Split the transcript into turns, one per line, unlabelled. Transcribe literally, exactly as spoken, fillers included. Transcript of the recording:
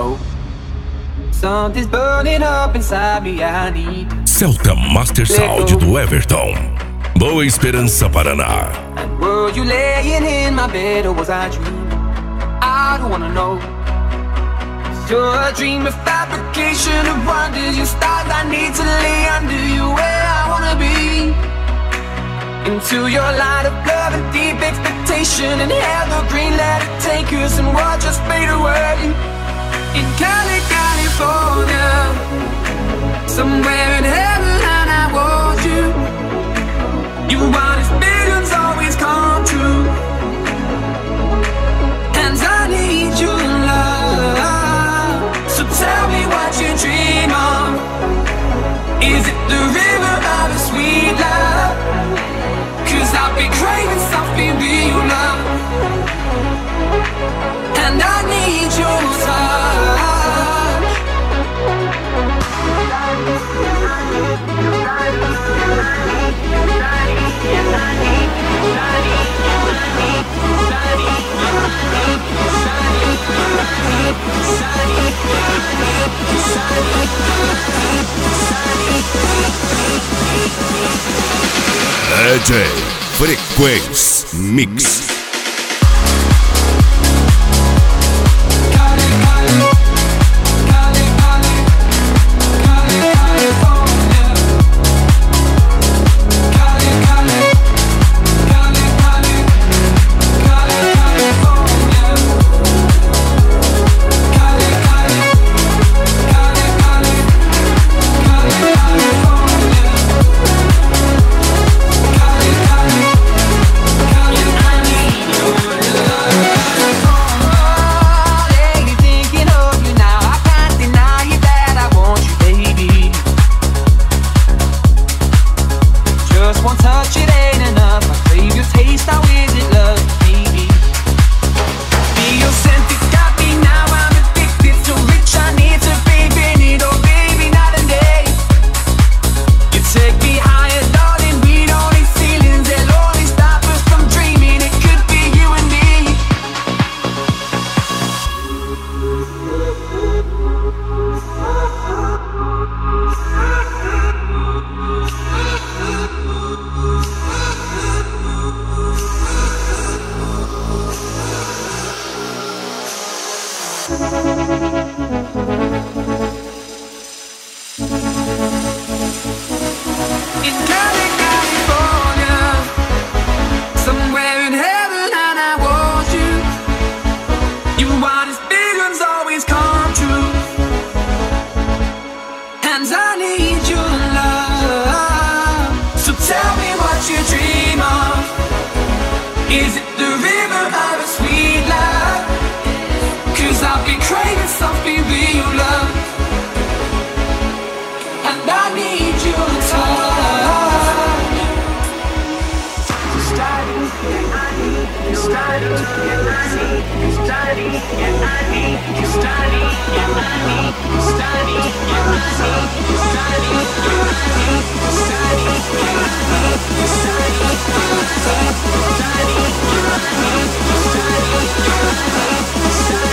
Oh, something's burning up inside me, I need
Celta Master Sound do Everton, Boa Esperança, Paraná.
And were you laying in my bed or was I dreaming? I don't wanna know. You're a dream of fabrication of wonders. You stars I need to lay under you where I wanna be. Into your light of love and deep expectation, and evergreen, let it take us and we'll just fade away. In Cali, California, somewhere in heaven, and I want you. You want his visions always come true, and I need your love. So tell me what you dream of. Is it the river of a sweet love? Cause I've been craving something real love, and I need your touch.
D J Frequência Mix.
Study,